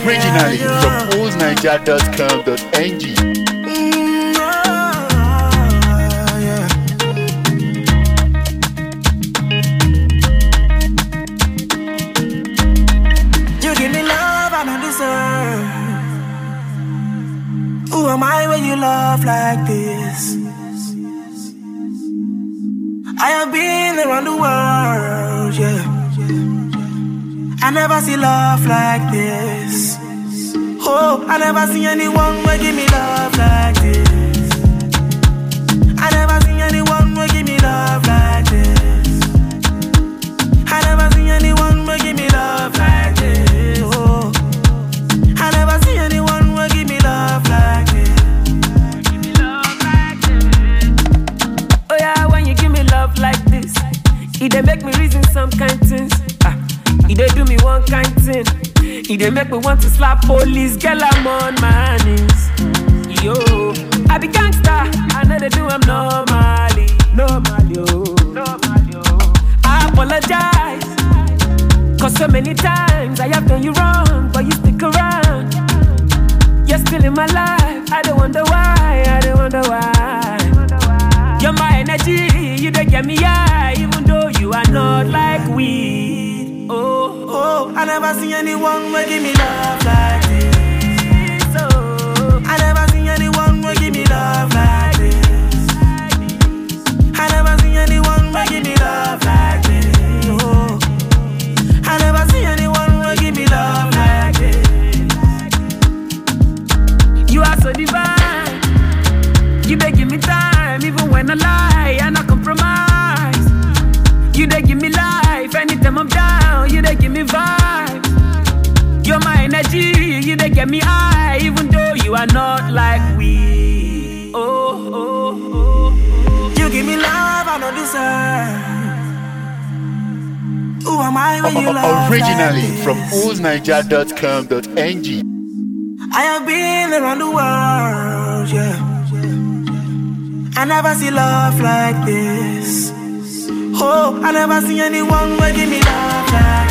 Originally from oldniger.com.ng. Who am I when you love like this? I have been around the world, yeah. I never see love like this. Oh, I never see anyone who give me love like this. I never see anyone who give me love like this. I never see anyone who give me love like this. Oh, I never see anyone who give me love like this. Oh yeah, when you give me love like this, it dey make me reason some kind things. It dey do me one kind thing. It dey make me want to slap police. Girl, I'm on my knees. Yo, I be gangsta. I know they do I'm normally, I apologize, 'cause so many times I have done you wrong, but you stick around. You're still in my life. I don't wonder why. You're my energy. You don't get me high, even though you are not like weed. Oh, I never see anyone who give me love like this. Oh, I never see anyone who give me love like this. I never see anyone who give me love like this. Oh, I never see anyone who give me love like this. You are so divine. You dey give me time, even when I lie and I compromise. You dey give me life, anytime I'm down. You dey give me vibes. You're my energy. You dey get me high, even though you are not like we. Oh. You give me love I don't deserve. Who am I when you love Originally like this? from oldniger.com.ng. I have been around the world, yeah. I never see love like this. Oh, I never see anyone who give me love like this.